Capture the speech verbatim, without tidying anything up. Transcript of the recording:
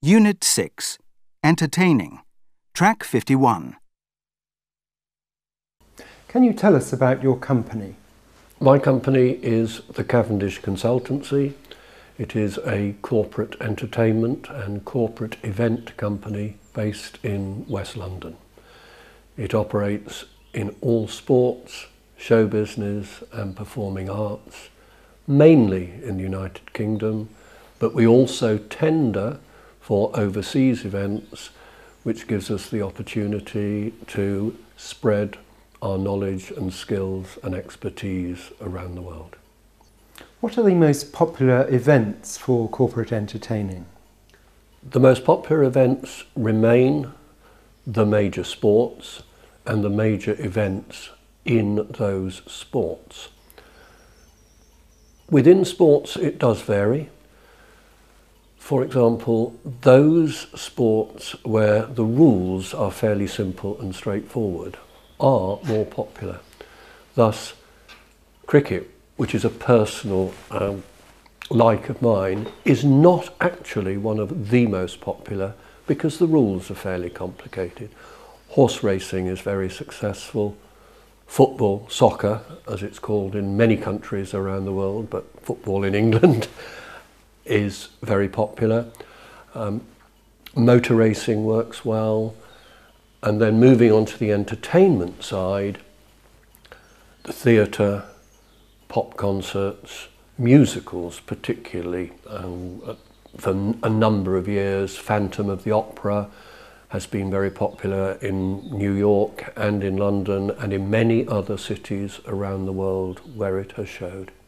Unit six, Entertaining, Track fifty-one. Can you tell us about your company? My company is the Cavendish Consultancy. It is a corporate entertainment and corporate event company based in West London. It operates in all sports, show business and performing arts, mainly in the United Kingdom, but we also tender for overseas events, which gives us the opportunity to spread our knowledge and skills and expertise around the world. What are the most popular events for corporate entertaining? The most popular events remain the major sports and the major events in those sports. Within sports it does vary. For example, those sports where the rules are fairly simple and straightforward are more popular. Thus, cricket, which is a personal um, like of mine, is not actually one of the most popular because the rules are fairly complicated. Horse racing is very successful. Football, soccer, as it's called in many countries around the world, but football in England is very popular. Um, motor racing works well. And then moving on to the entertainment side, the theatre, pop concerts, musicals particularly, um, for a number of years. Phantom of the Opera has been very popular in New York and in London and in many other cities around the world where it has showed.